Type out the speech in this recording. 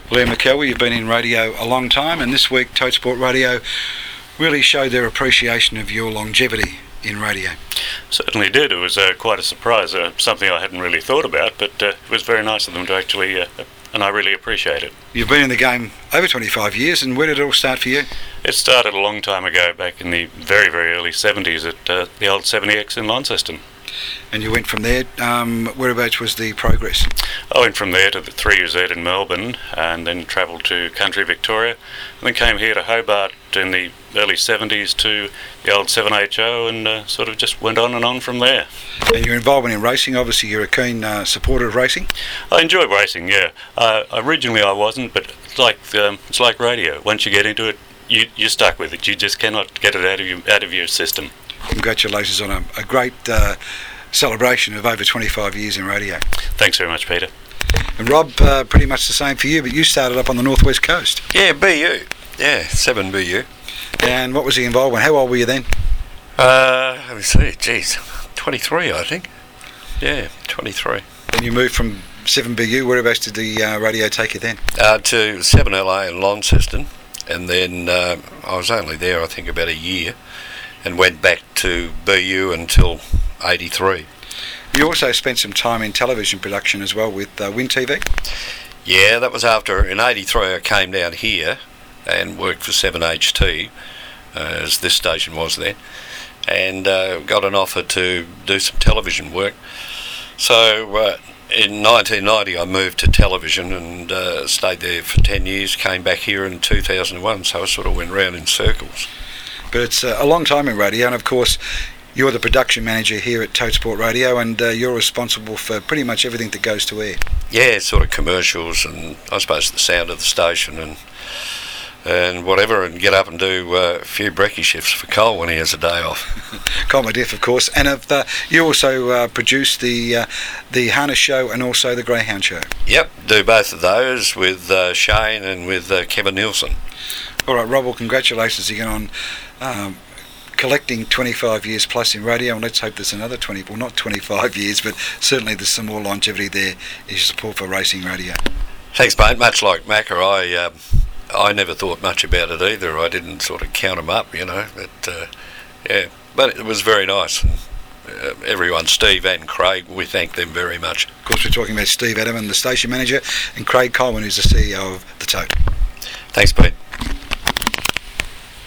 Liam McKelvey, you've been in radio a long time, and this week Tote Sport Radio really showed their appreciation of your longevity in radio. Certainly did. It was quite a surprise, something I hadn't really thought about, but it was very nice of them to actually, and I really appreciate it. You've been in the game over 25 years, and where did it all start for you? It started a long time ago, back in the very, very early 70s at the old 70X in Launceston. And you went from there. Whereabouts was the progress? I went from there to the 3UZ in Melbourne, and then travelled to country Victoria, and then came here to Hobart in the early 70s to the old 7HO, and sort of just went on and on from there. And your involvement in racing, obviously you're a keen supporter of racing? I enjoy racing, yeah. Originally I wasn't, but it's like radio. Once you get into it, you're stuck with it. You just cannot get it out of your system. Congratulations on a great celebration of over 25 years in radio. Thanks very much, Peter. And Rob, pretty much the same for you, but you started up on the northwest coast. Yeah, BU. Yeah, 7BU. And what was the involvement? How old were you then? Let me see, 23 I think. Yeah, 23. And you moved from 7BU, whereabouts did the radio take you then? To 7LA in Launceston, and then I was only there I think about a year, and went back to BU until 83. You also spent some time in television production as well with Win TV? Yeah, that was after, in 83 I came down here and worked for 7HT, as this station was then, and got an offer to do some television work. So in 1990 I moved to television and stayed there for 10 years, came back here in 2001, so I sort of went round in circles. But it's a long time in radio, and of course you're the production manager here at Tote Sport Radio, and you're responsible for pretty much everything that goes to air. Yeah, sort of commercials and I suppose the sound of the station and whatever, and get up and do a few brekkie shifts for Cole when he has a day off. Cole Madiff, of course. And you also produce the Harness Show and also the Greyhound Show. Yep, do both of those with Shane and with Kevin Nielsen. All right, Rob, well, congratulations again on collecting 25 years plus in radio, and let's hope there's another 20, well, not 25 years, but certainly there's some more longevity there in your support for racing radio. Thanks, mate. Much like Macca, I never thought much about it either. I didn't sort of count them up, you know. But it was very nice. Everyone, Steve and Craig, we thank them very much. Of course, we're talking about Steve Adam, the station manager, and Craig Coleman, who's the CEO of the Tote. Thanks, Pete.